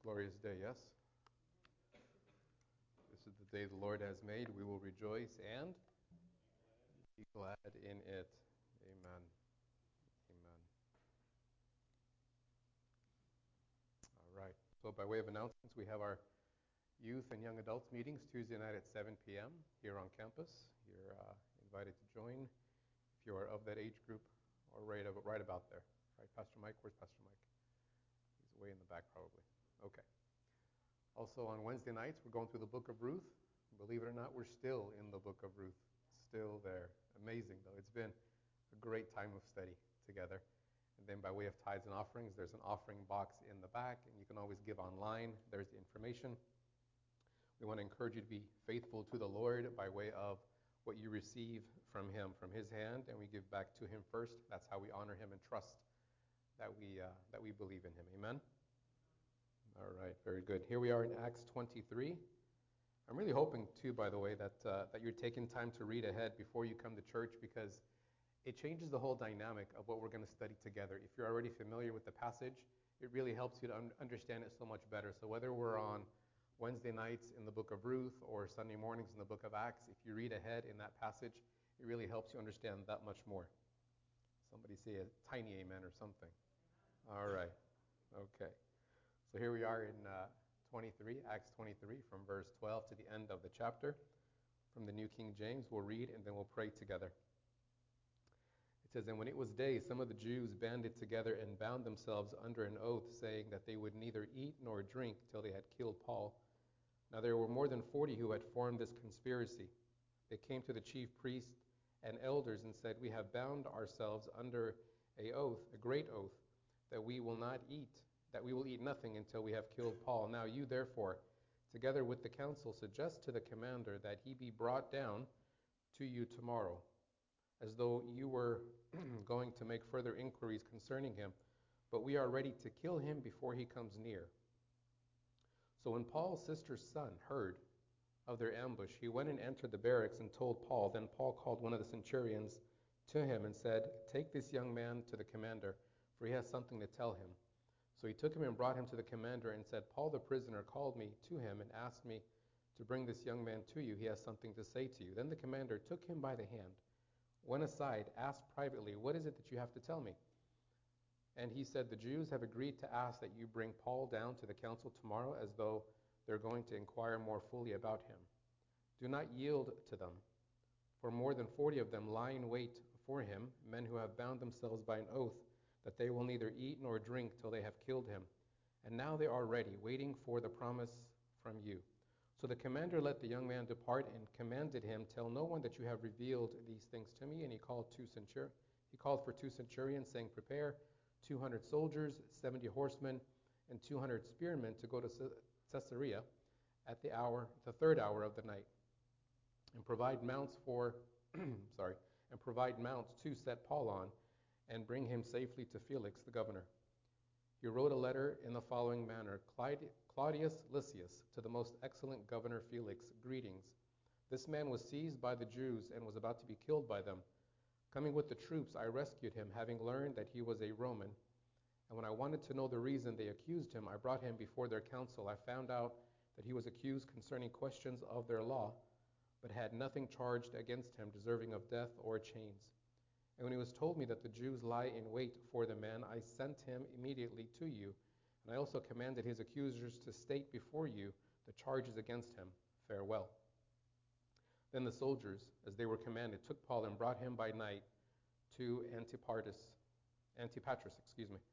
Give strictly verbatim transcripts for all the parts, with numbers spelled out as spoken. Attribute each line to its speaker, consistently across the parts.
Speaker 1: glorious day, yes? This is the day the Lord has made. We will rejoice and be glad in it. Amen. Amen. All right. So by way of announcements, we have our youth and young adults meetings Tuesday night at seven p.m. here on campus. You're uh, invited to join if you are of that age group or right, about, right about there. Right, Pastor Mike? Where's Pastor Mike? He's way in the back probably. Okay. Also on Wednesday nights, we're going through the book of Ruth. Believe it or not, we're still in the book of Ruth. Still there. Amazing, though. It's been a great time of study together. And then by way of tithes and offerings, there's an offering box in the back, and you can always give online. There's the information. We want to encourage you to be faithful to the Lord by way of what you receive from Him, from His hand, and we give back to Him first. That's how we honor Him and trust that we uh, that we believe in Him. Amen? All right, very good. Here we are in Acts twenty-three. I'm really hoping, too, by the way, that uh, that you're taking time to read ahead before you come to church, because it changes the whole dynamic of what we're going to study together. If you're already familiar with the passage, it really helps you to un- understand it so much better. So whether we're on Wednesday nights in the book of Ruth or Sunday mornings in the book of Acts, if you read ahead in that passage, it really helps you understand that much more. Somebody say a tiny amen or something. All right. Okay. So here we are in uh, twenty-three, Acts twenty-three, from verse twelve to the end of the chapter. From the New King James, we'll read and then we'll pray together. It says, "And when it was day, some of the Jews banded together and bound themselves under an oath, saying that they would neither eat nor drink till they had killed Paul. Now there were more than forty who had formed this conspiracy. They came to the chief priests and elders and said, 'We have bound ourselves under a oath, a great oath, that we will not eat that we will eat nothing until we have killed Paul. Now you, therefore, together with the council, suggest to the commander that he be brought down to you tomorrow, as though you were going to make further inquiries concerning him, but we are ready to kill him before he comes near.' So when Paul's sister's son heard of their ambush, he went and entered the barracks and told Paul. Then Paul called one of the centurions to him and said, 'Take this young man to the commander, for he has something to tell him.' So he took him and brought him to the commander and said, 'Paul the prisoner called me to him and asked me to bring this young man to you. He has something to say to you.' Then the commander took him by the hand, went aside, asked privately, 'What is it that you have to tell me?' And he said, 'The Jews have agreed to ask that you bring Paul down to the council tomorrow, as though they're going to inquire more fully about him. Do not yield to them, for more than forty of them lie in wait for him, men who have bound themselves by an oath that they will neither eat nor drink till they have killed him. And now they are ready, waiting for the promise from you.' So the commander let the young man depart and commanded him, 'Tell no one that you have revealed these things to me.' And he called two centur- he called for two centurions, saying, 'Prepare two hundred soldiers, seventy horsemen, and two hundred spearmen to go to Caesarea at the hour, the third hour of the night, and provide mounts for, sorry, and provide mounts to set Paul on, and bring him safely to Felix the governor.' He wrote a letter in the following manner: 'Claudius Lysias, to the most excellent governor Felix, greetings. This man was seized by the Jews and was about to be killed by them. Coming with the troops, I rescued him, having learned that he was a Roman. And when I wanted to know the reason they accused him, I brought him before their council. I found out that he was accused concerning questions of their law, but had nothing charged against him deserving of death or chains. And when it was told me that the Jews lie in wait for the man, I sent him immediately to you. And I also commanded his accusers to state before you the charges against him. Farewell.' Then the soldiers, as they were commanded, took Paul and brought him by night to Antipatris, Antipatris, excuse me.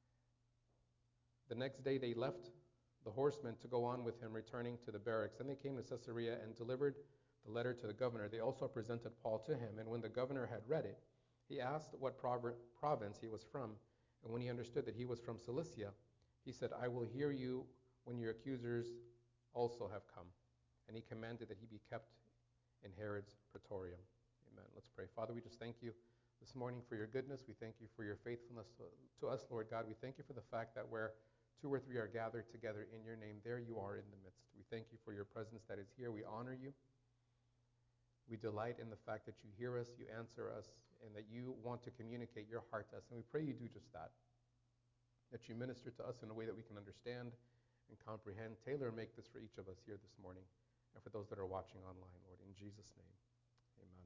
Speaker 1: The next day they left the horsemen to go on with him, returning to the barracks. Then they came to Caesarea and delivered the letter to the governor. They also presented Paul to him, and when the governor had read it, he asked what province he was from, and when he understood that he was from Cilicia, he said, 'I will hear you when your accusers also have come.' And he commanded that he be kept in Herod's praetorium." Amen. Let's pray. Father, we just thank you this morning for your goodness. We thank you for your faithfulness to us, Lord God. We thank you for the fact that where two or three are gathered together in your name, there you are in the midst. We thank you for your presence that is here. We honor you. We delight in the fact that you hear us, you answer us, and that you want to communicate your heart to us. And we pray you do just that, that you minister to us in a way that we can understand, and comprehend. Taylor, make this for each of us here this morning and for those that are watching online, Lord, in Jesus' name. Amen.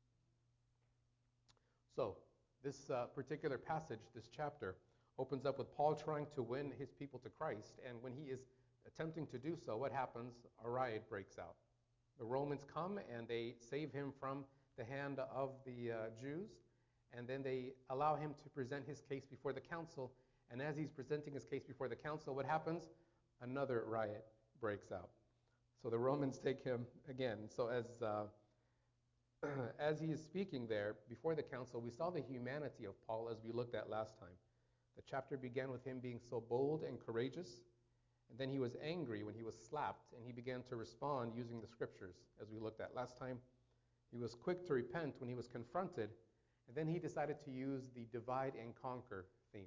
Speaker 1: So, this uh, particular passage, this chapter, opens up with Paul trying to win his people to Christ, and when he is attempting to do so, what happens? A riot breaks out. The Romans come and they save him from the hand of the uh, Jews, and then they allow him to present his case before the council, and as he's presenting his case before the council, what happens? Another riot breaks out. So the Romans take him again. So as uh, as he is speaking there before the council, we saw the humanity of Paul as we looked at last time. The chapter began with him being so bold and courageous, and then he was angry when he was slapped, and he began to respond using the scriptures, as we looked at last time. He was quick to repent when he was confronted, and then he decided to use the divide and conquer theme.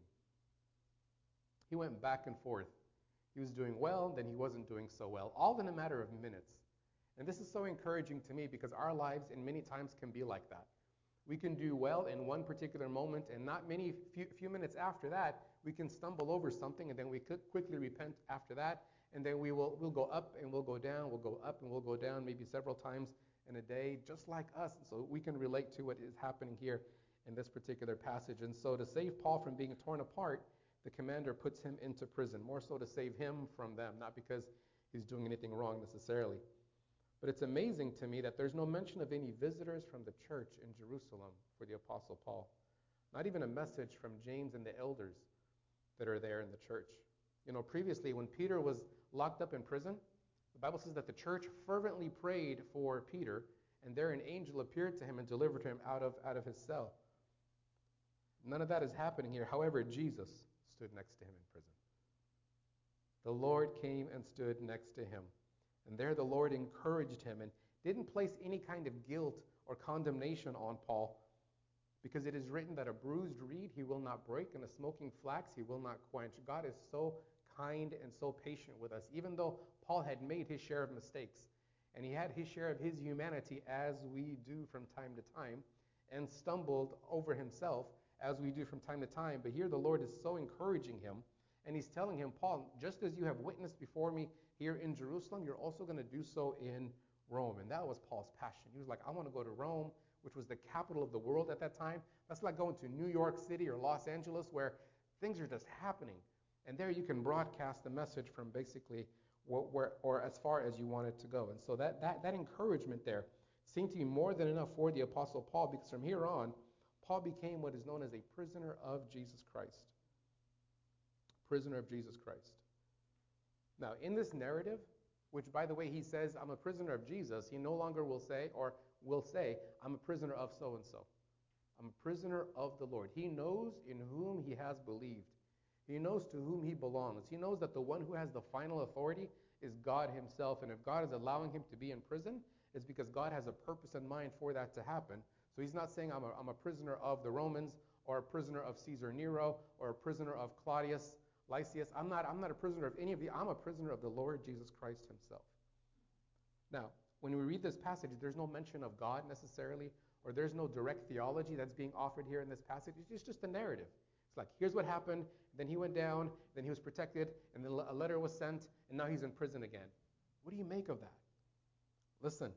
Speaker 1: He went back and forth. He was doing well, then he wasn't doing so well, all in a matter of minutes. And this is so encouraging to me because our lives in many times can be like that. We can do well in one particular moment, and not many few, few minutes after that, we can stumble over something, and then we could quickly repent after that, and then we will we'll go up and we'll go down, we'll go up and we'll go down, maybe several times in a day, just like us. So we can relate to what is happening here in this particular passage. And so to save Paul from being torn apart, the commander puts him into prison, more so to save him from them, not because he's doing anything wrong necessarily. But it's amazing to me that there's no mention of any visitors from the church in Jerusalem for the Apostle Paul. Not even a message from James and the elders that are there in the church. You know, previously when Peter was locked up in prison, the Bible says that the church fervently prayed for Peter, and there an angel appeared to him and delivered him out of, out of his cell. None of that is happening here. However, Jesus stood next to him in prison. The Lord came and stood next to him. And there the Lord encouraged him and didn't place any kind of guilt or condemnation on Paul, because it is written that a bruised reed he will not break, and a smoking flax he will not quench. God is so kind and so patient with us, even though Paul had made his share of mistakes, and he had his share of his humanity, as we do from time to time, and stumbled over himself, as we do from time to time. But here the Lord is so encouraging him, and he's telling him, Paul, just as you have witnessed before me here in Jerusalem, you're also going to do so in Rome. And that was Paul's passion. He was like, I want to go to Rome, which was the capital of the world at that time. That's like going to New York City or Los Angeles, where things are just happening. And there you can broadcast the message from basically where, where or as far as you want it to go. And so that, that, that encouragement there seemed to be more than enough for the Apostle Paul, because from here on, Paul became what is known as a prisoner of Jesus Christ. Prisoner of Jesus Christ. Now, in this narrative, which, by the way, he says, I'm a prisoner of Jesus, he no longer will say, or will say, I'm a prisoner of so-and-so. I'm a prisoner of the Lord. He knows in whom he has believed. He knows to whom he belongs. He knows that the one who has the final authority is God himself. And if God is allowing him to be in prison, it's because God has a purpose in mind for that to happen. So he's not saying, I'm a, I'm a prisoner of the Romans, or a prisoner of Caesar Nero, or a prisoner of Claudius Lysias. I'm not, I'm not a prisoner of any of the, I'm a prisoner of the Lord Jesus Christ himself. Now, when we read this passage, there's no mention of God necessarily, or there's no direct theology that's being offered here in this passage. It's just a narrative. It's like, here's what happened, then he went down, then he was protected, and then a letter was sent, and now he's in prison again. What do you make of that? Listen,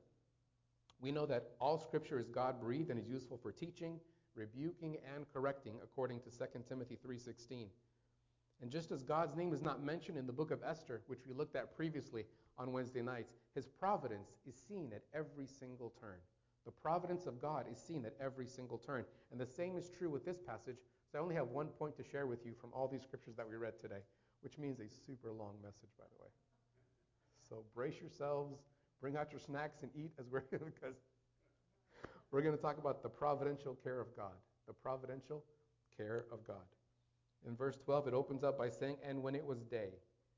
Speaker 1: we know that all scripture is God-breathed and is useful for teaching, rebuking, and correcting, according to Second Timothy three sixteen. And just as God's name is not mentioned in the book of Esther, which we looked at previously on Wednesday nights, his providence is seen at every single turn. The providence of God is seen at every single turn. And the same is true with this passage. So I only have one point to share with you from all these scriptures that we read today, which means a super long message, by the way. So brace yourselves, bring out your snacks and eat, as we're because we're going to talk about the providential care of God. The providential care of God. In verse twelve, it opens up by saying, and when it was day.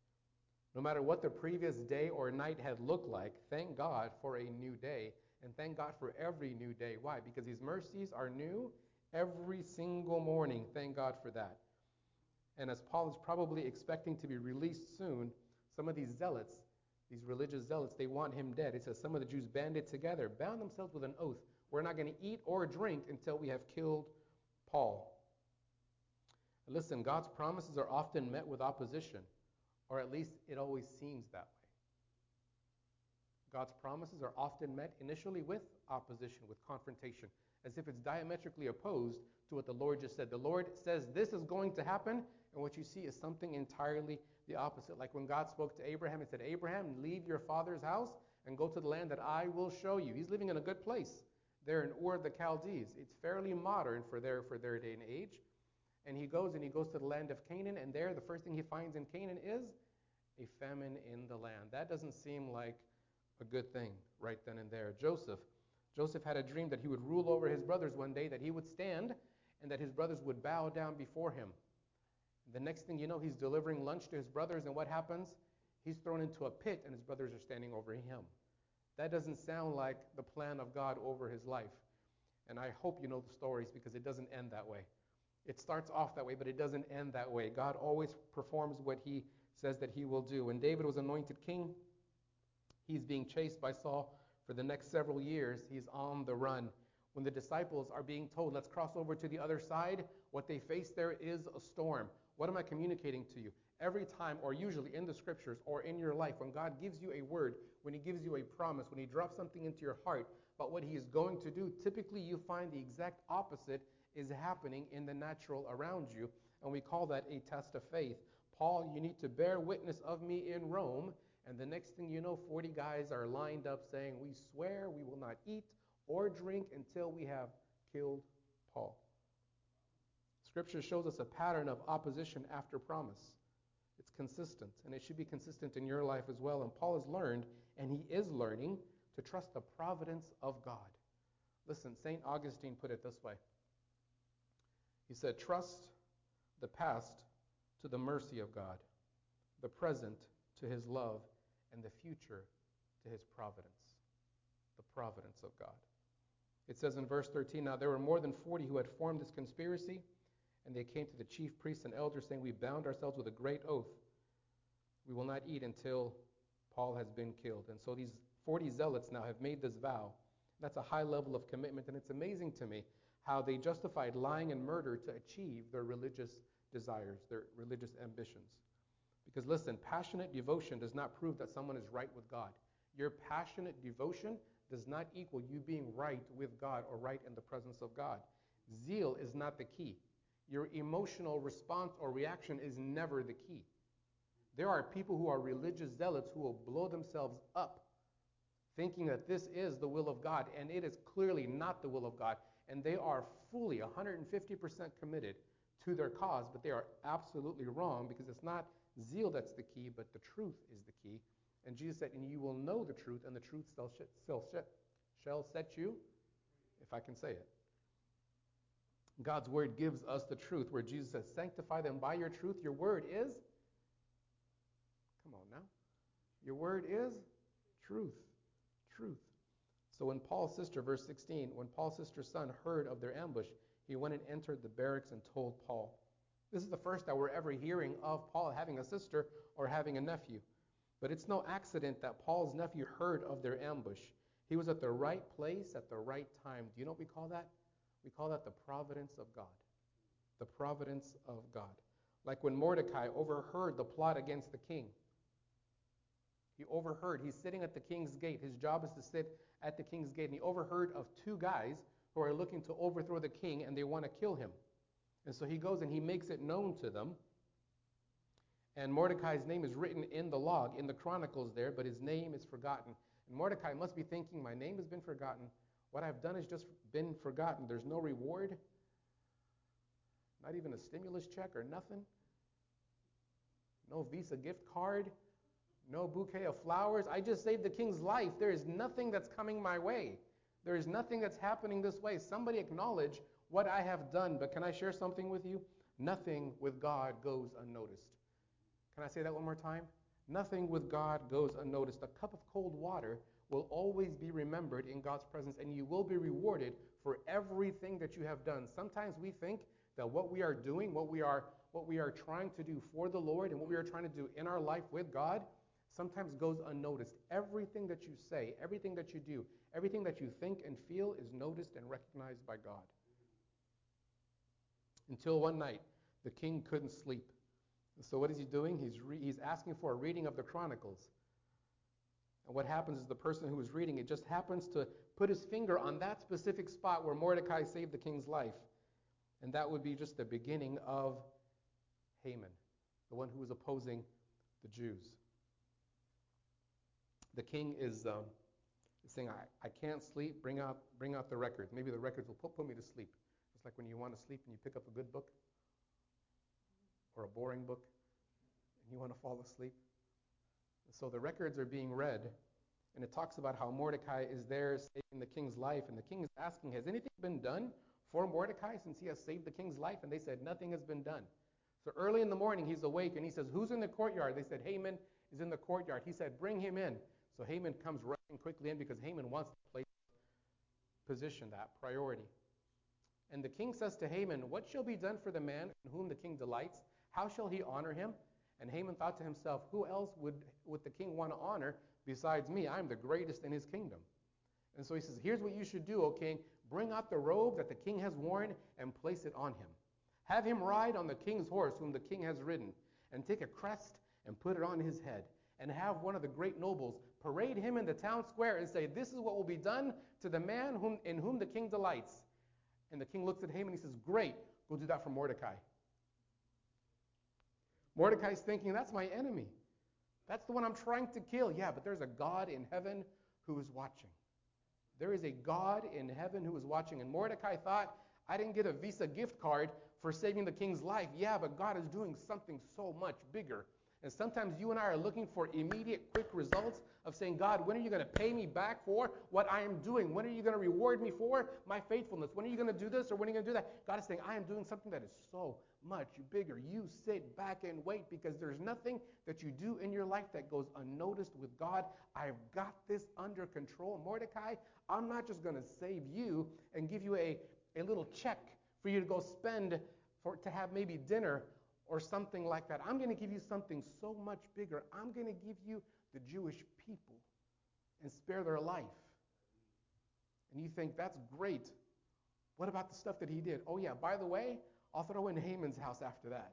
Speaker 1: No matter what the previous day or night had looked like, thank God for a new day, and thank God for every new day. Why? Because his mercies are new every single morning. Thank God for that. And as Paul is probably expecting to be released soon, some of these zealots, these religious zealots, they want him dead. It says some of the Jews banded together, bound themselves with an oath. We're not going to eat or drink until we have killed Paul. Listen, God's promises are often met with opposition. or at least it always seems that way. God's promises are often met initially with opposition, with confrontation, as if it's diametrically opposed to what the Lord just said. The Lord says this is going to happen, and what you see is something entirely the opposite. Like when God spoke to Abraham, he said, Abraham, leave your father's house and go to the land that I will show you. He's living in a good place there in Ur of the Chaldees. It's fairly modern for their, for their day and age. And he goes and he goes to the land of Canaan, and there the first thing he finds in Canaan is a famine in the land. That doesn't seem like a good thing right then and there. Joseph, Joseph had a dream that he would rule over his brothers one day, that he would stand and that his brothers would bow down before him. The next thing you know, he's delivering lunch to his brothers, and what happens? He's thrown into a pit and his brothers are standing over him. That doesn't sound like the plan of God over his life. And I hope you know the stories, because it doesn't end that way. It starts off that way, but it doesn't end that way. God always performs what he says that he will do. When David was anointed king, he's being chased by Saul for the next several years. He's on the run. When the disciples are being told, let's cross over to the other side, what they face there is a storm. What am I communicating to you? Every time, or usually in the scriptures or in your life, when God gives you a word, when he gives you a promise, when he drops something into your heart about what he is going to do, typically you find the exact opposite is happening in the natural around you, and we call that a test of faith. Paul, you need to bear witness of me in Rome, and the next thing you know, forty guys are lined up saying, we swear we will not eat or drink until we have killed Paul. Scripture shows us a pattern of opposition after promise. It's consistent, and it should be consistent in your life as well. And Paul has learned, and he is learning, to trust the providence of God. Listen, Saint Augustine put it this way. He said, trust the past to the mercy of God, the present to his love, and the future to his providence. The providence of God. It says in verse thirteen, now there were more than forty who had formed this conspiracy, and they came to the chief priests and elders, saying, we bound ourselves with a great oath. We will not eat until Paul has been killed. And so these forty zealots now have made this vow. That's a high level of commitment, and it's amazing to me how they justified lying and murder to achieve their religious desires, their religious ambitions. Because listen, passionate devotion does not prove that someone is right with God. Your passionate devotion does not equal you being right with God or right in the presence of God. Zeal is not the key. Your emotional response or reaction is never the key. There are people who are religious zealots who will blow themselves up thinking that this is the will of God, and it is clearly not the will of God. And they are fully one hundred fifty percent committed to their cause, but they are absolutely wrong, because it's not zeal that's the key, but the truth is the key. And Jesus said, and you will know the truth, and the truth shall, shall, shall set you, if I can say it. God's word gives us the truth, where Jesus says, sanctify them by your truth. Your word is, come on now, your word is truth, truth. So when Paul's sister, verse sixteen, when Paul's sister's son heard of their ambush, he went and entered the barracks and told Paul. This is the first that we're ever hearing of Paul having a sister or having a nephew. But it's no accident that Paul's nephew heard of their ambush. He was at the right place at the right time. Do you know what we call that? We call that the providence of God. The providence of God. Like when Mordecai overheard the plot against the king. He overheard. He's sitting at the king's gate. His job is to sit at the king's gate. And he overheard of two guys who are looking to overthrow the king, and they want to kill him. And so he goes and he makes it known to them. And Mordecai's name is written in the log, in the chronicles there, but his name is forgotten. And Mordecai must be thinking, my name has been forgotten. What I've done has just been forgotten. There's no reward. Not even a stimulus check or nothing. No Visa gift card. No bouquet of flowers. I just saved the king's life. There is nothing that's coming my way. There is nothing that's happening this way. Somebody acknowledge what I have done. But can I share something with you? Nothing with God goes unnoticed. Can I say that one more time? Nothing with God goes unnoticed. A cup of cold water will always be remembered in God's presence, and you will be rewarded for everything that you have done. Sometimes we think that what we are doing, what we are, what we are trying to do for the Lord, and what we are trying to do in our life with God, sometimes goes unnoticed. Everything that you say, everything that you do, everything that you think and feel is noticed and recognized by God. Until one night, the king couldn't sleep. So what is he doing? He's, re- he's asking for a reading of the Chronicles. And what happens is the person who is reading it just happens to put his finger on that specific spot where Mordecai saved the king's life. And that would be just the beginning of Haman, the one who was opposing the Jews. The king is um, saying, I, I can't sleep, bring out, bring out the records. Maybe the records will put, put me to sleep. It's like when you want to sleep and you pick up a good book or a boring book and you want to fall asleep. So the records are being read, and it talks about how Mordecai is there saving the king's life, and the king is asking, has anything been done for Mordecai since he has saved the king's life? And they said, nothing has been done. So early in the morning, he's awake, and he says, who's in the courtyard? They said, Haman is in the courtyard. He said, bring him in. So Haman comes rushing quickly in because Haman wants to place, position that priority. And the king says to Haman, what shall be done for the man in whom the king delights? How shall he honor him? And Haman thought to himself, who else would, would the king want to honor besides me? I'm the greatest in his kingdom. And so he says, here's what you should do, O king. Bring out the robe that the king has worn and place it on him. Have him ride on the king's horse whom the king has ridden, and take a crest and put it on his head. And have one of the great nobles parade him in the town square and say, this is what will be done to the man whom, in whom the king delights. And the king looks at Haman and he says, great, go do that for Mordecai. Mordecai's thinking, that's my enemy. That's the one I'm trying to kill. Yeah, but there's a God in heaven who is watching. There is a God in heaven who is watching. And Mordecai thought, I didn't get a Visa gift card for saving the king's life. Yeah, but God is doing something so much bigger. And sometimes you and I are looking for immediate, quick results of saying, God, when are you going to pay me back for what I am doing? When are you going to reward me for my faithfulness? When are you going to do this or when are you going to do that? God is saying, I am doing something that is so much bigger. You sit back and wait because there's nothing that you do in your life that goes unnoticed with God. I've got this under control. Mordecai, I'm not just going to save you and give you a, a little check for you to go spend for to have maybe dinner or something like that. I'm going to give you something so much bigger. I'm going to give you the Jewish people and spare their life. And you think, that's great. What about the stuff that he did? Oh yeah, by the way, I'll throw in Haman's house after that.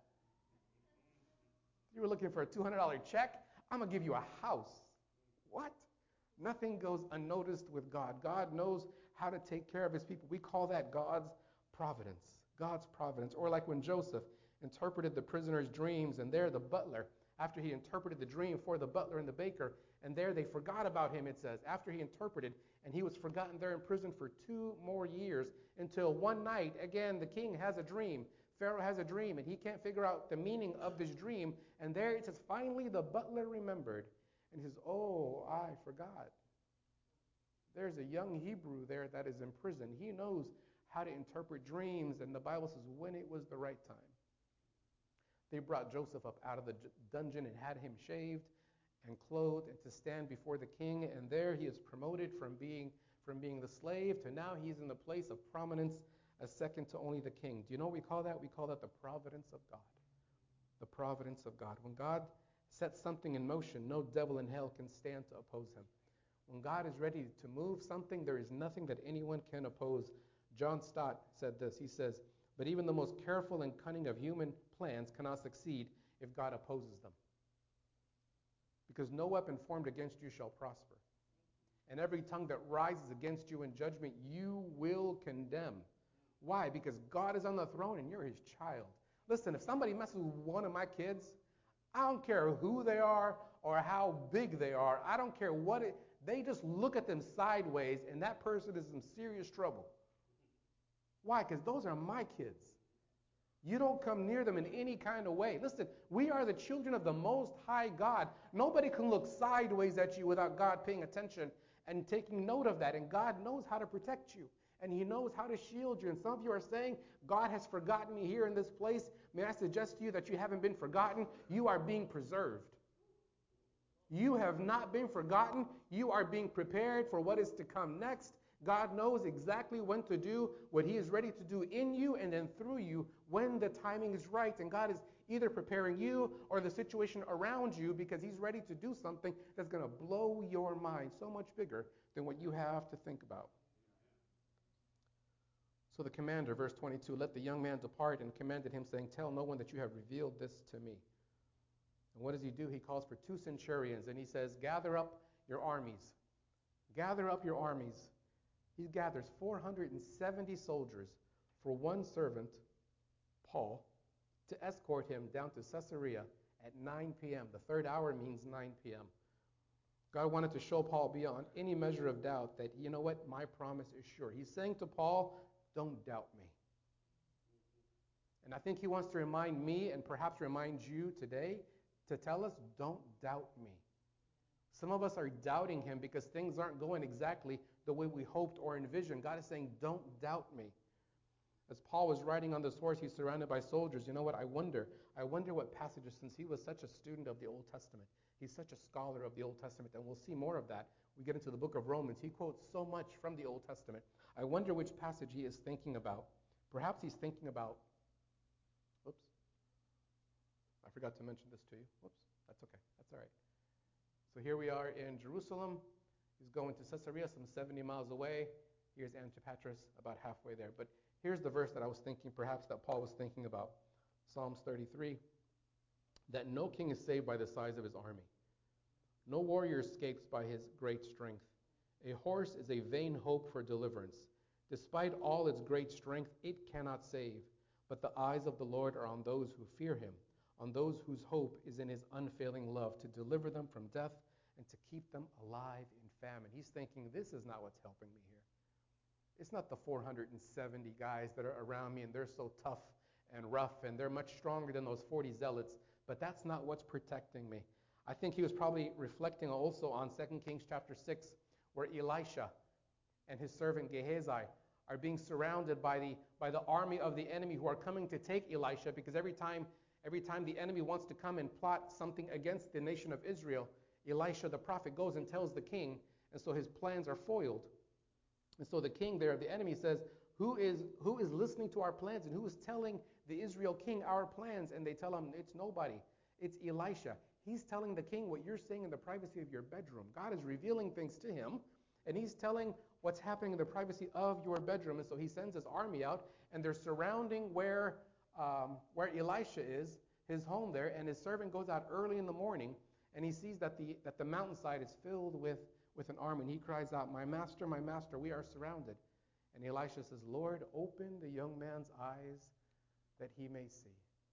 Speaker 1: You were looking for a two hundred dollars check? I'm going to give you a house. What? Nothing goes unnoticed with God. God knows how to take care of his people. We call that God's providence. God's providence. Or like when Joseph interpreted the prisoner's dreams, and there the butler, after he interpreted the dream for the butler and the baker, and there they forgot about him, it says, after he interpreted, and he was forgotten there in prison for two more years, until one night, again, the king has a dream. Pharaoh has a dream, and he can't figure out the meaning of this dream, and there it says, finally the butler remembered, and he says, oh, I forgot. There's a young Hebrew there that is in prison. He knows how to interpret dreams, and the Bible says when it was the right time. They brought Joseph up out of the dungeon and had him shaved and clothed and to stand before the king. And there he is promoted from being, from being the slave to now he's in the place of prominence as second to only the king. Do you know what we call that? We call that the providence of God. The providence of God. When God sets something in motion, no devil in hell can stand to oppose him. When God is ready to move something, there is nothing that anyone can oppose. John Stott said this. He says, but even the most careful and cunning of human plans cannot succeed if God opposes them. Because no weapon formed against you shall prosper. And every tongue that rises against you in judgment, you will condemn. Why? Because God is on the throne and you're his child. Listen, if somebody messes with one of my kids, I don't care who they are or how big they are. I don't care what it, they just look at them sideways and that person is in serious trouble. Why? Because those are my kids. You don't come near them in any kind of way. Listen, we are the children of the Most High God. Nobody can look sideways at you without God paying attention and taking note of that. And God knows how to protect you. And he knows how to shield you. And some of you are saying, God has forgotten me here in this place. May I suggest to you that you haven't been forgotten? You are being preserved. You have not been forgotten. You are being prepared for what is to come next. God knows exactly when to do what he is ready to do in you and then through you when the timing is right. And God is either preparing you or the situation around you because he's ready to do something that's going to blow your mind so much bigger than what you have to think about. So the commander, verse twenty-two, let the young man depart and commanded him, saying, tell no one that you have revealed this to me. And what does he do? He calls for two centurions, and he says, gather up your armies. Gather up your armies. He gathers four hundred seventy soldiers for one servant, Paul, to escort him down to Caesarea at nine p.m. The third hour means nine p.m. God wanted to show Paul beyond any measure of doubt that, you know what, my promise is sure. He's saying to Paul, don't doubt me. And I think he wants to remind me and perhaps remind you today to tell us, don't doubt me. Some of us are doubting him because things aren't going exactly the way we hoped or envisioned. God is saying, don't doubt me. As Paul was riding on this horse, he's surrounded by soldiers. You know what? I wonder. I wonder what passages, since he was such a student of the Old Testament, he's such a scholar of the Old Testament, and we'll see more of that. We get into the book of Romans. He quotes so much from the Old Testament. I wonder which passage he is thinking about. Perhaps he's thinking about, whoops, I forgot to mention this to you. Whoops, that's okay. That's all right. So here we are in Jerusalem. He's going to Caesarea, some seventy miles away. Here's Antipatris, about halfway there. But here's the verse that I was thinking, perhaps that Paul was thinking about. Psalms thirty-three, that no king is saved by the size of his army. No warrior escapes by his great strength. A horse is a vain hope for deliverance. Despite all its great strength, it cannot save. But the eyes of the Lord are on those who fear him, on those whose hope is in his unfailing love, to deliver them from death and to keep them alive in famine. He's thinking, this is not what's helping me here. It's not the four hundred seventy guys that are around me and they're so tough and rough and they're much stronger than those forty zealots, but that's not what's protecting me. I think he was probably reflecting also on Second Kings chapter six, where Elisha and his servant Gehazi are being surrounded by the by the army of the enemy who are coming to take Elisha, because every time every time the enemy wants to come and plot something against the nation of Israel, Elisha the prophet goes and tells the king, and so his plans are foiled. And so the king there, the enemy, says, who is who is listening to our plans and who is telling the Israel king our plans? And they tell him, it's nobody. It's Elisha. He's telling the king what you're saying in the privacy of your bedroom. God is revealing things to him, and he's telling what's happening in the privacy of your bedroom. And so he sends his army out, and they're surrounding where um, where Elisha is, his home there, and his servant goes out early in the morning, and he sees that the that the mountainside is filled with, with an army, and he cries out, my master, my master, we are surrounded. And Elisha says, Lord, open the young man's eyes that he may see.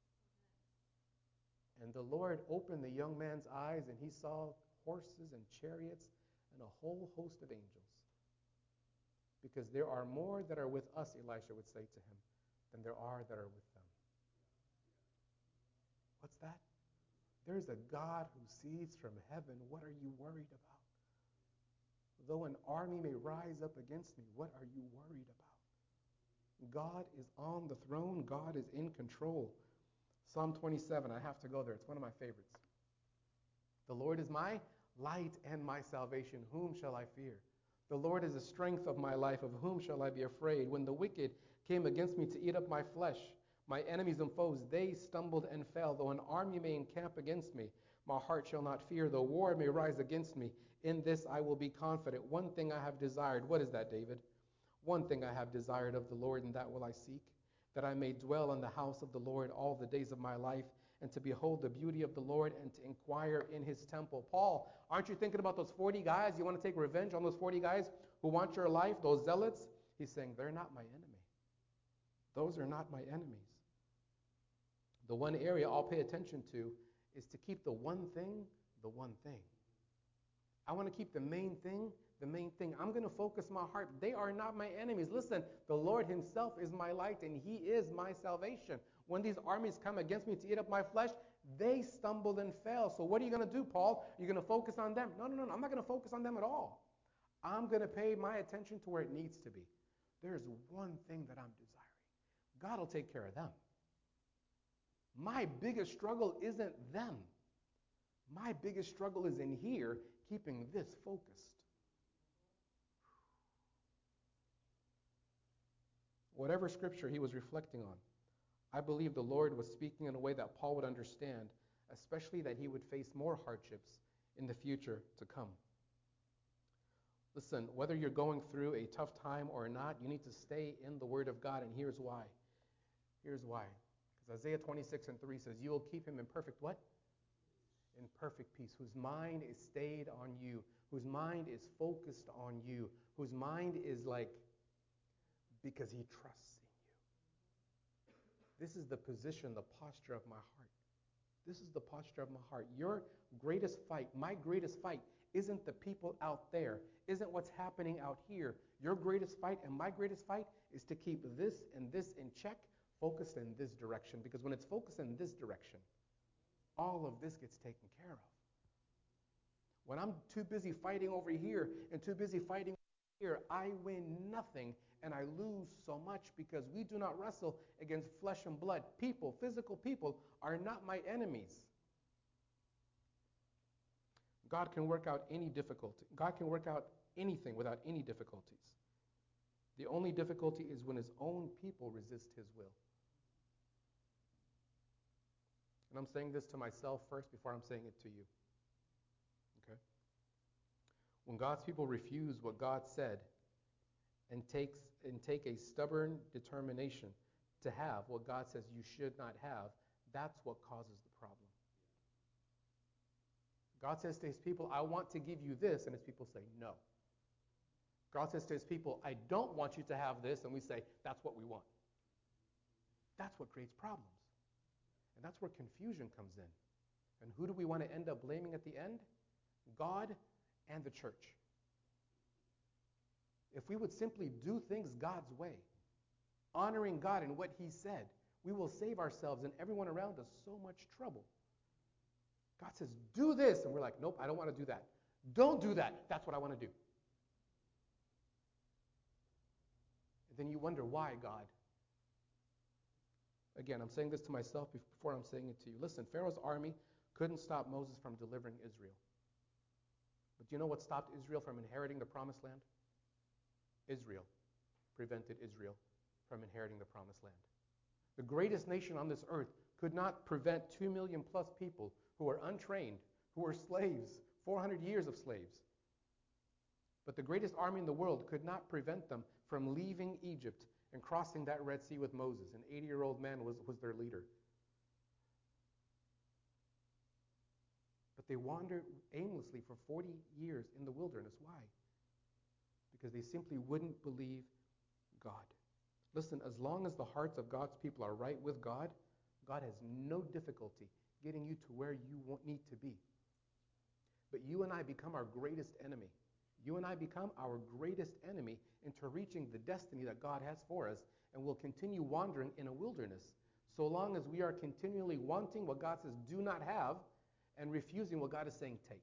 Speaker 1: And the Lord opened the young man's eyes, and he saw horses and chariots and a whole host of angels. Because there are more that are with us, Elisha would say to him, than there are that are with them. What's that? There's a God who sees from heaven. What are you worried about? Though an army may rise up against me, what are you worried about? God is on the throne. God is in control. Psalm twenty-seven, I have to go there. It's one of my favorites. The Lord is my light and my salvation. Whom shall I fear? The Lord is the strength of my life. Of whom shall I be afraid? When the wicked came against me to eat up my flesh, my enemies and foes, they stumbled and fell. Though an army may encamp against me, my heart shall not fear. Though war may rise against me, in this I will be confident. One thing I have desired. What is that, David? One thing I have desired of the Lord, and that will I seek, that I may dwell in the house of the Lord all the days of my life, and to behold the beauty of the Lord, and to inquire in his temple. Paul, aren't you thinking about those forty guys? You want to take revenge on those forty guys who want your life, those zealots? He's saying, they're not my enemy. Those are not my enemies. The one area I'll pay attention to is to keep the one thing, the one thing. I want to keep the main thing, the main thing. I'm going to focus my heart. They are not my enemies. Listen, the Lord himself is my light, and he is my salvation. When these armies come against me to eat up my flesh, they stumbled and fell. So what are you going to do, Paul? You're going to focus on them? No, no, no, no. I'm not going to focus on them at all. I'm going to pay my attention to where it needs to be. There's one thing that I'm desiring. God will take care of them. My biggest struggle isn't them. My biggest struggle is in here, keeping this focused. Whatever scripture he was reflecting on, I believe the Lord was speaking in a way that Paul would understand, especially that he would face more hardships in the future to come. Listen, whether you're going through a tough time or not, you need to stay in the Word of God, and here's why. Here's why. Because Isaiah twenty-six and three says, you will keep him in perfect what? in perfect peace, whose mind is stayed on you, whose mind is focused on you, whose mind is like, because he trusts in you. This is the position, the posture of my heart. This is the posture of my heart. Your greatest fight, my greatest fight, isn't the people out there, isn't what's happening out here. Your greatest fight and my greatest fight is to keep this and this in check, focused in this direction. Because when it's focused in this direction, all of this gets taken care of. When I'm too busy fighting over here and too busy fighting over here, I win nothing and I lose so much, because we do not wrestle against flesh and blood. People, physical people, are not my enemies. God can work out any difficulty. God can work out anything without any difficulties. The only difficulty is when his own people resist his will. And I'm saying this to myself first before I'm saying it to you. Okay? When God's people refuse what God said and takes and take a stubborn determination to have what God says you should not have, that's what causes the problem. God says to his people, I want to give you this, and his people say no. God says to his people, I don't want you to have this, and we say, that's what we want. That's what creates problems. And that's where confusion comes in. And who do we want to end up blaming at the end? God and the church. If we would simply do things God's way, honoring God in what he said, we will save ourselves and everyone around us so much trouble. God says, do this. And we're like, nope, I don't want to do that. Don't do that. That's what I want to do. And then you wonder, why, God? Again, I'm saying this to myself before I'm saying it to you. Listen, Pharaoh's army couldn't stop Moses from delivering Israel. But do you know what stopped Israel from inheriting the promised land? Israel prevented Israel from inheriting the promised land. The greatest nation on this earth could not prevent two million plus people who were untrained, who were slaves, four hundred years of slaves. But the greatest army in the world could not prevent them from leaving Egypt and crossing that Red Sea with Moses. An eighty-year-old man was, was their leader. But they wandered aimlessly for forty years in the wilderness. Why? Because they simply wouldn't believe God. Listen, as long as the hearts of God's people are right with God, God has no difficulty getting you to where you need to be. But you and I become our greatest enemy. You and I become our greatest enemy into reaching the destiny that God has for us, and we'll continue wandering in a wilderness so long as we are continually wanting what God says do not have and refusing what God is saying take.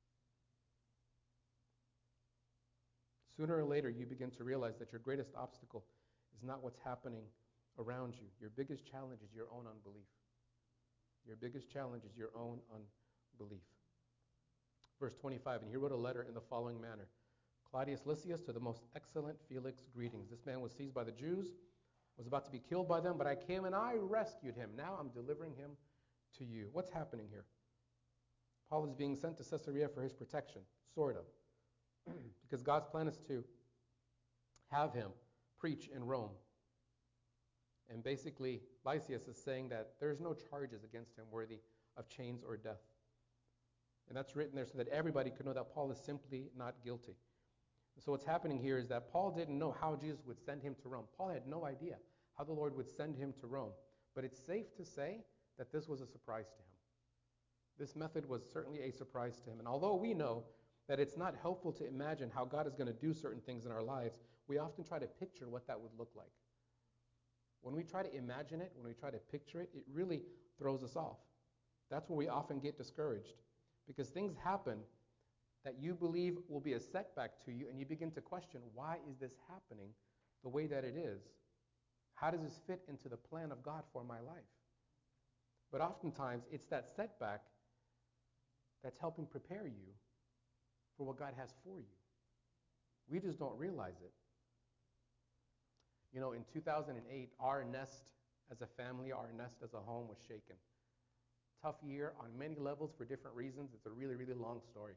Speaker 1: Sooner or later, you begin to realize that your greatest obstacle is not what's happening around you. Your biggest challenge is your own unbelief. Your biggest challenge is your own unbelief. Verse twenty-five, and he wrote a letter in the following manner. Claudius Lysias, to the most excellent Felix, greetings. This man was seized by the Jews, was about to be killed by them, but I came and I rescued him. Now I'm delivering him to you. What's happening here? Paul is being sent to Caesarea for his protection, sort of. Because God's plan is to have him preach in Rome. And basically, Lysias is saying that there's no charges against him worthy of chains or death. And that's written there so that everybody could know that Paul is simply not guilty. So what's happening here is that Paul didn't know how Jesus would send him to Rome. Paul had no idea how the Lord would send him to Rome. But it's safe to say that this was a surprise to him. This method was certainly a surprise to him. And although we know that it's not helpful to imagine how God is going to do certain things in our lives, we often try to picture what that would look like. When we try to imagine it, when we try to picture it, it really throws us off. That's where we often get discouraged, because things happen that you believe will be a setback to you, and you begin to question, why is this happening the way that it is? How does this fit into the plan of God for my life? But oftentimes, it's that setback that's helping prepare you for what God has for you. We just don't realize it. You know, in two thousand eight, our nest as a family, our nest as a home was shaken. Tough year on many levels for different reasons. It's a really, really long story.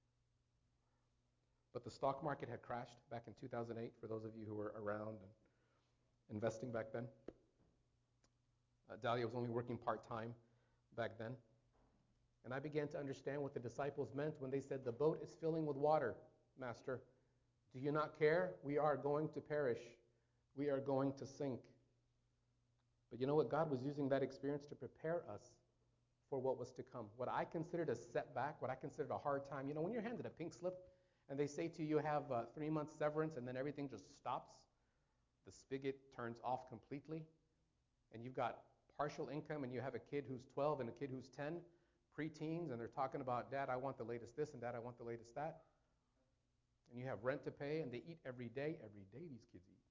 Speaker 1: But the stock market had crashed back in two thousand eight, for those of you who were around and investing back then. Uh, Dahlia was only working part-time back then. And I began to understand what the disciples meant when they said, the boat is filling with water, Master. Do you not care? We are going to perish. We are going to sink. But you know what? God was using that experience to prepare us for what was to come. What I considered a setback, what I considered a hard time. You know, when you're handed a pink slip and they say to you, you have uh, three months severance, and then everything just stops, the spigot turns off completely, and you've got partial income, and you have a kid who's twelve and a kid who's ten, preteens, and they're talking about, Dad, I want the latest this, and Dad, I want the latest that. And you have rent to pay, and they eat every day. Every day these kids eat.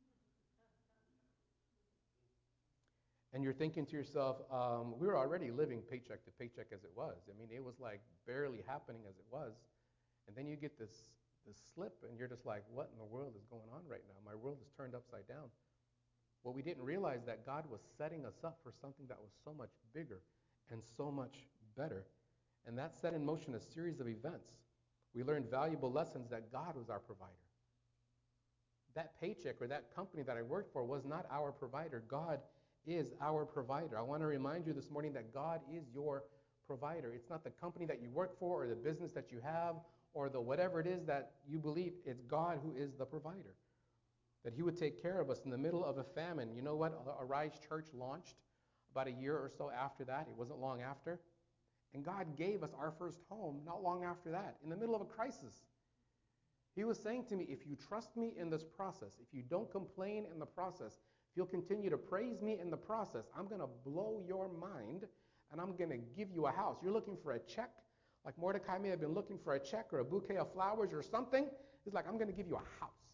Speaker 1: And you're thinking to yourself, um, we were already living paycheck to paycheck as it was. I mean, it was like barely happening as it was. And then you get this, this slip, and you're just like, what in the world is going on right now? My world is turned upside down. Well, we didn't realize that God was setting us up for something that was so much bigger and so much better. And that set in motion a series of events. We learned valuable lessons that God was our provider. That paycheck or that company that I worked for was not our provider. God is our provider. I want to remind you this morning that God is your provider. It's not the company that you work for or the business that you have or the whatever it is that you believe. It's God who is the provider. That he would take care of us in the middle of a famine. You know what? Arise Church launched about a year or so after that. It wasn't long after. And God gave us our first home not long after that, in the middle of a crisis. He was saying to me, if you trust me in this process, if you don't complain in the process, if you'll continue to praise me in the process, I'm going to blow your mind, and I'm going to give you a house. You're looking for a check, like Mordecai may have been looking for a check or a bouquet of flowers or something. He's like, I'm going to give you a house.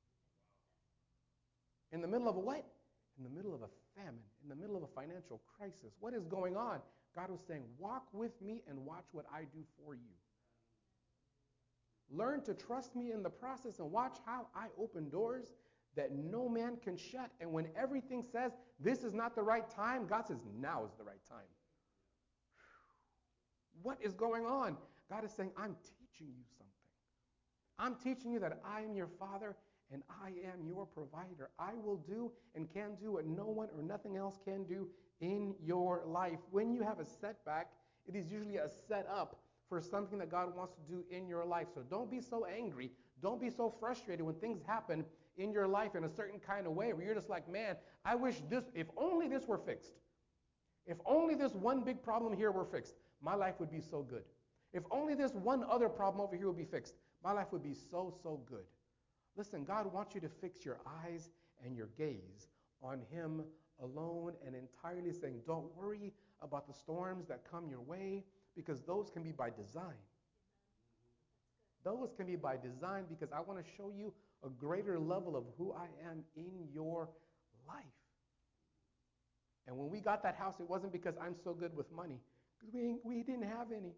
Speaker 1: In the middle of a what? In the middle of a famine, in the middle of a financial crisis. What is going on? God was saying, walk with me and watch what I do for you. Learn to trust me in the process and watch how I open doors that no man can shut. And when everything says this is not the right time, God says now is the right time. What is going on? God is saying, I'm teaching you something. I'm teaching you that I am your Father and I am your provider. I will do and can do what no one or nothing else can do in your life. When you have a setback, it is usually a setup for something that God wants to do in your life. So don't be so angry. Don't be so frustrated when things happen in your life in a certain kind of way where you're just like, man, I wish this, if only this were fixed. If only this one big problem here were fixed, my life would be so good. If only this one other problem over here would be fixed, my life would be so, so good. Listen, God wants you to fix your eyes and your gaze on him alone and entirely, saying, don't worry about the storms that come your way, because those can be by design. Those can be by design because I want to show you a greater level of who I am in your life. And when we got that house, it wasn't because I'm so good with money, because we, we didn't have any.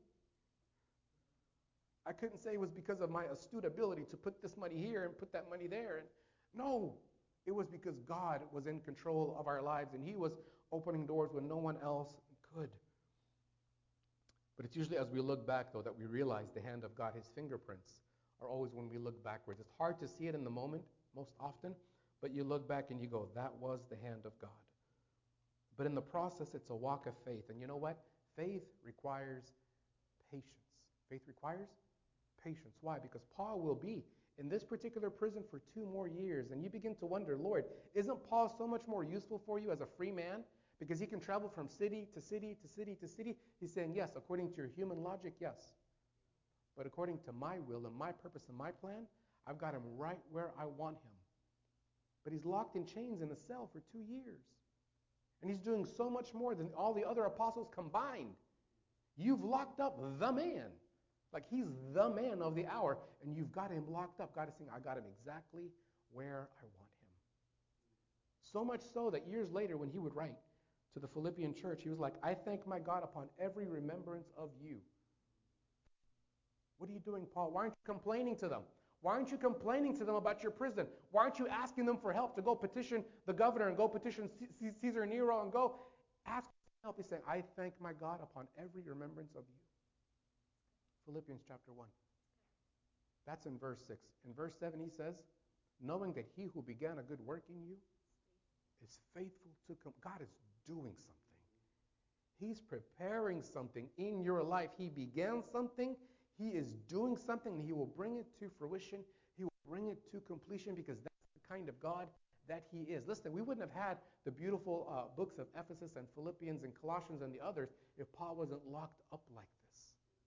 Speaker 1: I couldn't say it was because of my astute ability to put this money here and put that money there. And no, it was because God was in control of our lives, and he was opening doors when no one else could. But it's usually as we look back, though, that we realize the hand of God, his fingerprints, are always when we look backwards. It's hard to see it in the moment, most often, but you look back and you go, that was the hand of God. But in the process, it's a walk of faith. And you know what? Faith requires patience. Faith requires patience. Why? Because Paul will be in this particular prison for two more years. And you begin to wonder, Lord, isn't Paul so much more useful for you as a free man? Because he can travel from city to city to city to city. He's saying, yes, according to your human logic, yes. But according to my will and my purpose and my plan, I've got him right where I want him. But he's locked in chains in a cell for two years. And he's doing so much more than all the other apostles combined. You've locked up the man. Like he's the man of the hour. And you've got him locked up. God is saying, I got him exactly where I want him. So much so that years later when he would write to the Philippian church, he was like, I thank my God upon every remembrance of you. What are you doing, Paul? Why aren't you complaining to them? Why aren't you complaining to them about your prison? Why aren't you asking them for help to go petition the governor and go petition C- Caesar Nero and go ask for help? He's saying, I thank my God upon every remembrance of you. Philippians chapter one. That's in verse six. In verse seven he says, knowing that he who began a good work in you is faithful to come. God is doing something. He's preparing something in your life. He began something. He is doing something, and he will bring it to fruition. He will bring it to completion because that's the kind of God that he is. Listen, we wouldn't have had the beautiful uh, books of Ephesus and Philippians and Colossians and the others if Paul wasn't locked up like this.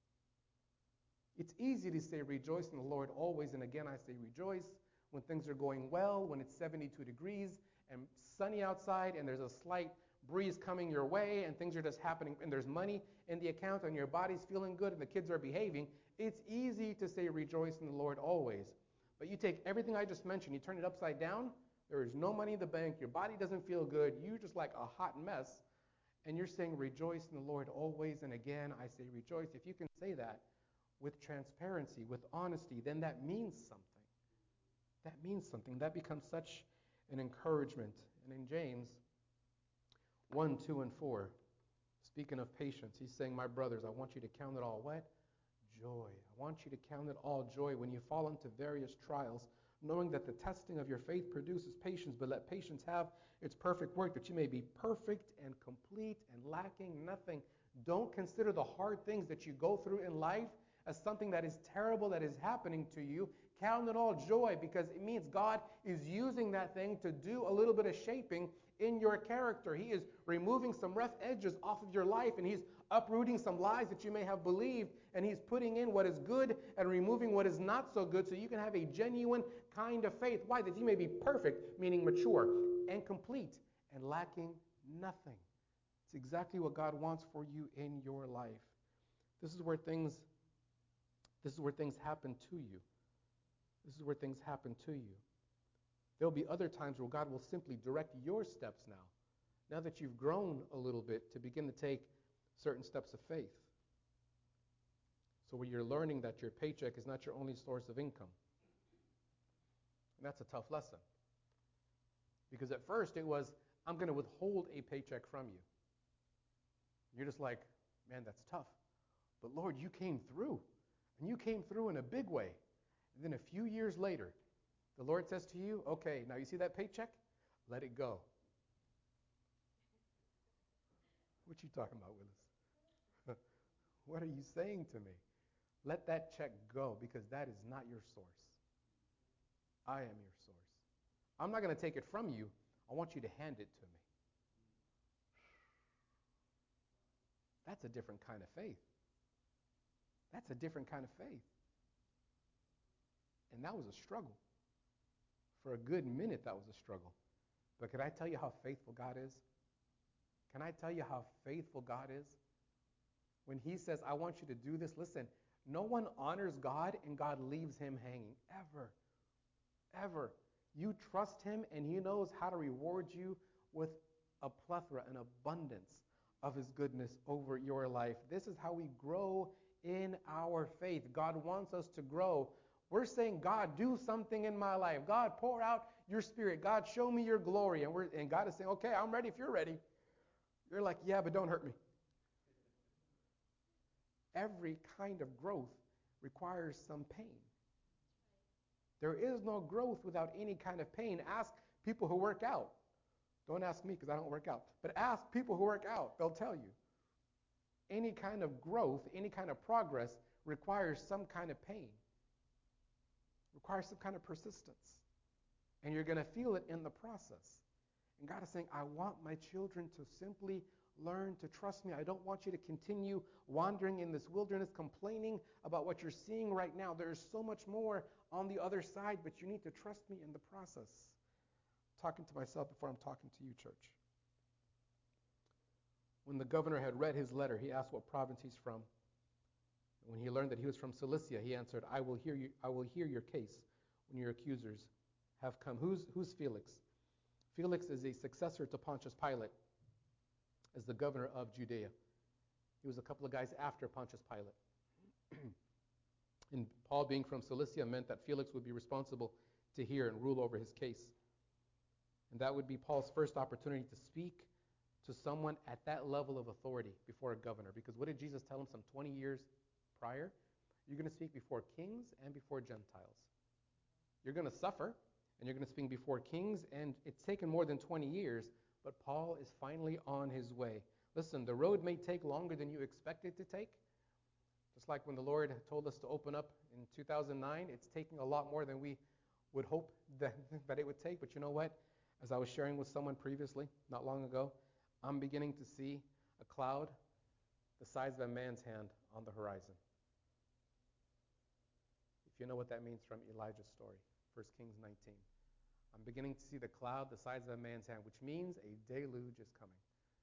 Speaker 1: It's easy to say rejoice in the Lord always, and again I say rejoice when things are going well, when it's seventy-two degrees and sunny outside and there's a slight breeze coming your way and things are just happening and there's money in the account and your body's feeling good and the kids are behaving. It's easy to say rejoice in the Lord always. But you take everything I just mentioned, you turn it upside down, there is no money in the bank, your body doesn't feel good, you're just like a hot mess, and you're saying rejoice in the Lord always, and again I say rejoice. If you can say that with transparency, with honesty, then that means something. That means something. That becomes such an encouragement. And in James one, two, and four, speaking of patience, he's saying, my brothers, I want you to count it all what? Joy. I want you to count it all joy when you fall into various trials, knowing that the testing of your faith produces patience, but let patience have its perfect work, that you may be perfect and complete and lacking nothing. Don't consider the hard things that you go through in life as something that is terrible that is happening to you. Count it all joy, because it means God is using that thing to do a little bit of shaping in your character. He is removing some rough edges off of your life, and he's uprooting some lies that you may have believed, and he's putting in what is good and removing what is not so good, so you can have a genuine kind of faith. Why? That you may be perfect, meaning mature, and complete, and lacking nothing. It's exactly what God wants for you in your life. This is where things This is where things happen to you. This is where things happen to you. There'll be other times where God will simply direct your steps now. Now that you've grown a little bit, to begin to take certain steps of faith. So where you're learning that your paycheck is not your only source of income. And that's a tough lesson. Because at first it was, I'm going to withhold a paycheck from you. You're just like, man, that's tough. But Lord, you came through. And you came through in a big way. And then a few years later, the Lord says to you, okay, now you see that paycheck? Let it go. What you talking about, Willis? What are you saying to me? Let that check go, because that is not your source. I am your source. I'm not going to take it from you. I want you to hand it to me. That's a different kind of faith. That's a different kind of faith. And that was a struggle. For a good minute, that was a struggle. But can I tell you how faithful God is? Can I tell you how faithful God is? When he says, I want you to do this, listen, no one honors God and God leaves him hanging. Ever. Ever. You trust him and he knows how to reward you with a plethora, an abundance of his goodness over your life. This is how we grow in our faith. God wants us to grow. We're saying, God, do something in my life. God, pour out your spirit. God, show me your glory. And we're and God is saying, okay, I'm ready if you're ready. You're like, yeah, but don't hurt me. Every kind of growth requires some pain. There is no growth without any kind of pain. Ask people who work out. Don't ask me because I don't work out. But ask people who work out. They'll tell you. Any kind of growth, any kind of progress requires some kind of pain. Requires some kind of persistence. And you're going to feel it in the process. And God is saying, I want my children to simply learn to trust me. I don't want you to continue wandering in this wilderness, complaining about what you're seeing right now. There is so much more on the other side, but you need to trust me in the process. I'm talking to myself before I'm talking to you, church. When the governor had read his letter, he asked what province he's from. When he learned that he was from Cilicia, he answered, I will hear you, I will hear your case when your accusers have come. Who's, who's Felix? Felix is a successor to Pontius Pilate as the governor of Judea. He was a couple of guys after Pontius Pilate. And Paul being from Cilicia meant that Felix would be responsible to hear and rule over his case. And that would be Paul's first opportunity to speak to someone at that level of authority before a governor. Because what did Jesus tell him some twenty years prior? You're going to speak before kings and before Gentiles. You're going to suffer, and you're going to speak before kings, and it's taken more than twenty years, but Paul is finally on his way. Listen, the road may take longer than you expect it to take. Just like when the Lord told us to open up in two thousand nine, it's taking a lot more than we would hope that, that it would take. But you know what? As I was sharing with someone previously, not long ago, I'm beginning to see a cloud the size of a man's hand on the horizon. If you know what that means from Elijah's story, First Kings nineteen. I'm beginning to see the cloud the size of a man's hand, which means a deluge is coming.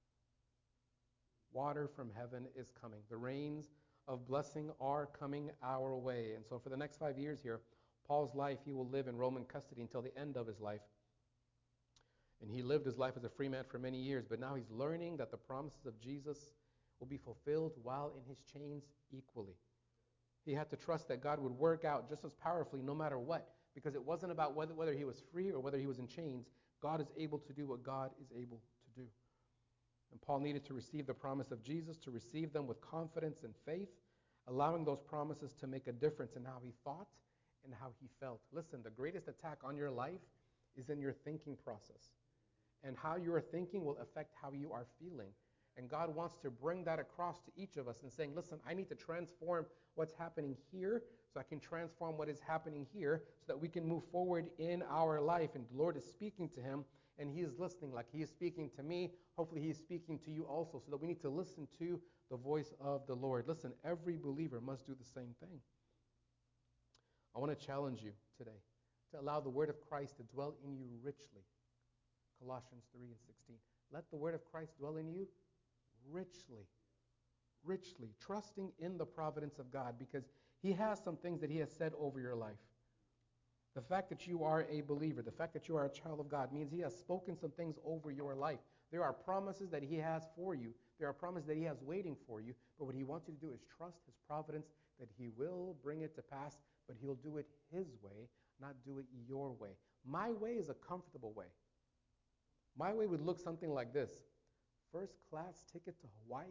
Speaker 1: Water from heaven is coming. The rains of blessing are coming our way. And so for the next five years here, Paul's life, he will live in Roman custody until the end of his life. And he lived his life as a free man for many years, but now he's learning that the promises of Jesus will be fulfilled while in his chains equally. He had to trust that God would work out just as powerfully no matter what, because it wasn't about whether, whether he was free or whether he was in chains. God is able to do what God is able to do. And Paul needed to receive the promise of Jesus, to receive them with confidence and faith, allowing those promises to make a difference in how he thought and how he felt. Listen, the greatest attack on your life is in your thinking process. And how you are thinking will affect how you are feeling. And God wants to bring that across to each of us and saying, listen, I need to transform what's happening here so I can transform what is happening here so that we can move forward in our life. And the Lord is speaking to him, and he is listening like he is speaking to me. Hopefully he is speaking to you also, so that we need to listen to the voice of the Lord. Listen, every believer must do the same thing. I want to challenge you today to allow the word of Christ to dwell in you richly. Colossians three and sixteen. Let the word of Christ dwell in you richly. Richly. Trusting in the providence of God, because he has some things that he has said over your life. The fact that you are a believer, the fact that you are a child of God, means he has spoken some things over your life. There are promises that he has for you. There are promises that he has waiting for you. But what he wants you to do is trust his providence, that he will bring it to pass, but he'll do it his way, not do it your way. My way is a comfortable way. My way would look something like this. First class ticket to Hawaii.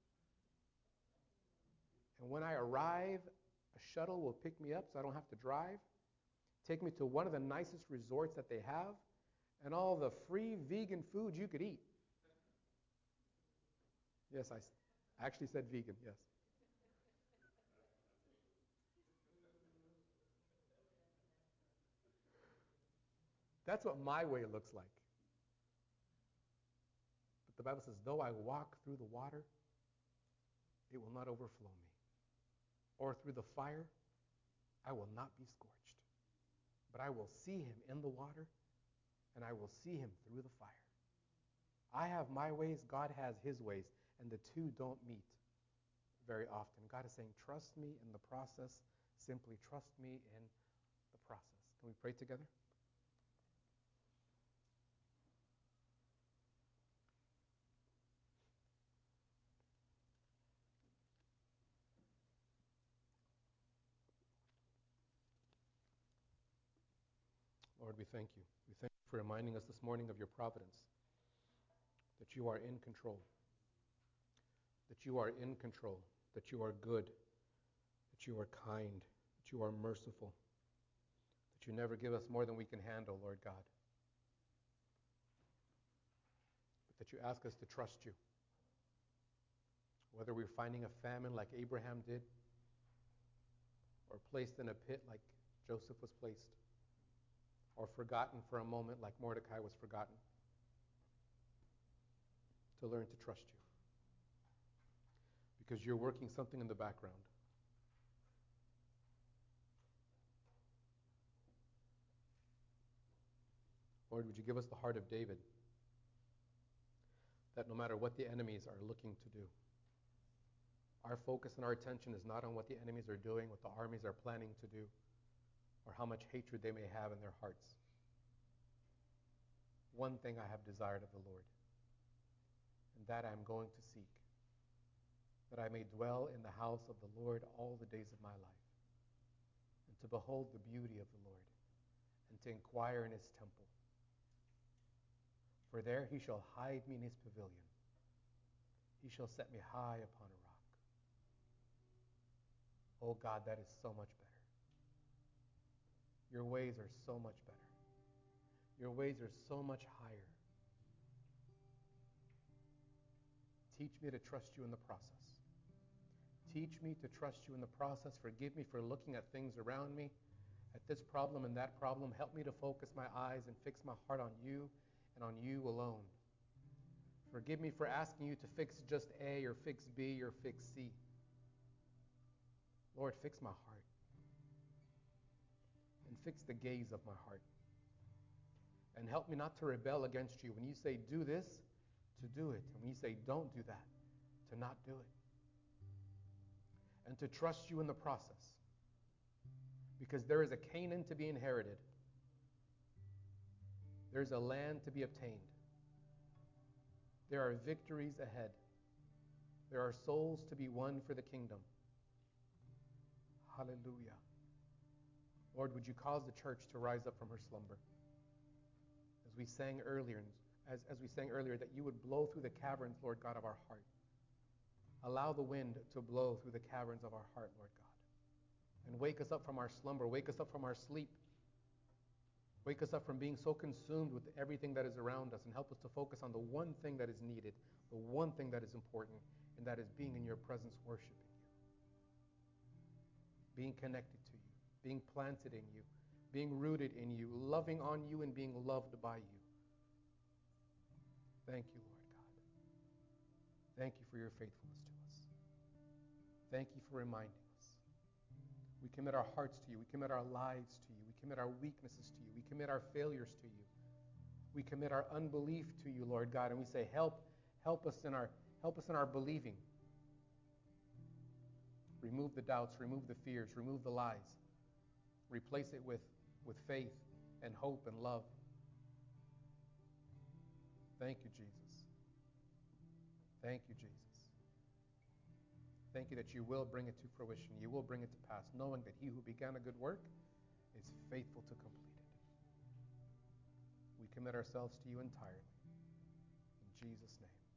Speaker 1: And when I arrive, a shuttle will pick me up so I don't have to drive. Take me to one of the nicest resorts that they have. And all the free vegan food you could eat. Yes, I actually said vegan, yes. That's what my way looks like. But the Bible says, though I walk through the water, it will not overflow me. Or through the fire, I will not be scorched. But I will see him in the water, and I will see him through the fire. I have my ways, God has his ways, and the two don't meet very often. God is saying, trust me in the process. Simply trust me in the process. Can we pray together? Lord, we thank you. We thank you for reminding us this morning of your providence, that you are in control, that you are in control, that you are good, that you are kind, that you are merciful, that you never give us more than we can handle, Lord God, but that you ask us to trust you. Whether we're finding a famine like Abraham did, or placed in a pit like Joseph was placed, or forgotten for a moment like Mordecai was forgotten, to learn to trust you. Because you're working something in the background. Lord, would you give us the heart of David, that no matter what the enemies are looking to do, our focus and our attention is not on what the enemies are doing, what the armies are planning to do, or how much hatred they may have in their hearts. One thing I have desired of the Lord, and that I am going to seek, that I may dwell in the house of the Lord all the days of my life, and to behold the beauty of the Lord, and to inquire in his temple. For there he shall hide me in his pavilion. He shall set me high upon a rock. Oh God, that is so much better. Your ways are so much better. Your ways are so much higher. Teach me to trust you in the process. Teach me to trust you in the process. Forgive me for looking at things around me, at this problem and that problem. Help me to focus my eyes and fix my heart on you and on you alone. Forgive me for asking you to fix just A or fix B or fix C. Lord, fix my heart and fix the gaze of my heart. And help me not to rebel against you. When you say do this, to do it. And when you say don't do that, to not do it. And to trust you in the process. Because there is a Canaan to be inherited. There's a land to be obtained. There are victories ahead. There are souls to be won for the kingdom. Hallelujah. Lord, would you cause the church to rise up from her slumber? As we sang earlier, as, as we sang earlier, that you would blow through the caverns, Lord God, of our heart. Allow the wind to blow through the caverns of our heart, Lord God. And wake us up from our slumber. Wake us up from our sleep. Wake us up from being so consumed with everything that is around us, and help us to focus on the one thing that is needed, the one thing that is important, and that is being in your presence, worshiping you. Being connected to you, being planted in you, being rooted in you, loving on you and being loved by you. Thank you, Lord God. Thank you for your faithfulness to us. Thank you for reminding us. We commit our hearts to you. We commit our lives to you. We commit our weaknesses to you. We commit our failures to you. We commit our unbelief to you, Lord God, and we say, help, help us in our, help us in our believing. Remove the doubts, remove the fears, remove the lies. Replace it with, with faith and hope and love. Thank you, Jesus. Thank you, Jesus. Thank you that you will bring it to fruition. You will bring it to pass, knowing that he who began a good work is faithful to complete it. We commit ourselves to you entirely. In Jesus' name.